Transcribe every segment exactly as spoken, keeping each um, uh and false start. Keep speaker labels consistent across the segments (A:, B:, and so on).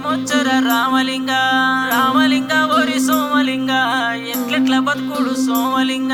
A: కర్మొచ్చర రామలింగ రామలింగ ఓరి సోమలింగ ఎట్లెట్ల బతుకుడు సోమలింగ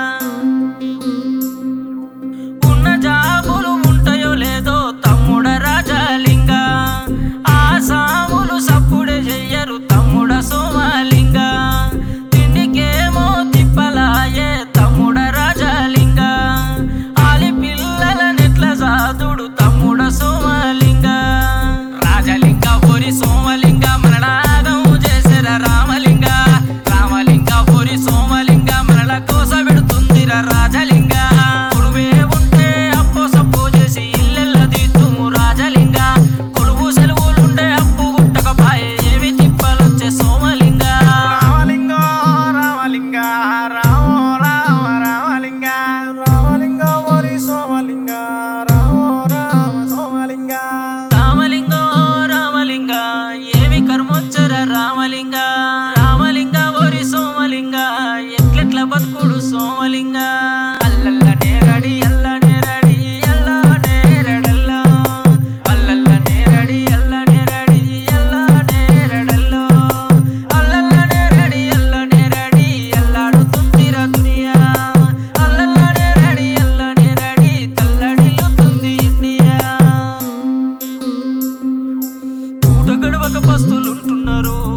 A: ఉన్న జాబులు ఉంటాయో లేదో తమ్ముడ రాజలింగ ఆ సాములు సప్పుడే చెయ్యరు తమ్ముడ సోమలింగ తిండికేమో తిప్పలాయే తమ్ముడ రాజలింగ ఆలి పిల్లల నెట్ల సాదుడు తమ్ముడ సోమలింగ రాజలింగ ఓరి సోమలింగ మరణాగం చేసెర రామలింగ రామలింగ ఓరి సోమలింగ మరణ కోస పెడుతుందిర రాజలింగ కొడువే ఉంటే అప్పో సప్పో చేసి ఇల్లెల్ల తీతుము రాజలింగ కొడువు సెలవులుండే అప్పు గుట్టకపాయే ఏమి తిప్పలొచ్చే సోమలింగ
B: రామలింగ రామలింగ రామ రామ రామలింగ రామలింగ ఓరి సోమలింగ రామ రామ సోమలింగ
A: రామలింగ రామలింగ ఏమి కర్మొచ్చర రామలింగ రామలింగ ఓరి సోమలింగ ఎట్లెట్ల బతుకుడు సోమలింగ అల్లల్ల నేరడి అల్ల నేరడి అల్ల నేరడల్లో అల్లల్ల నేరడి అల్ల నేరడి అల్ల నేరడల్లో అల్లల్ల నేరడి అల్ల నేరడి అల్లాడుతుందిర దునియా అల్లల్ల నేరడి అల్ల నేరడి తల్లడిల్లుతుంది ఇండియా పూట గడవక పస్తులుంటున్నారు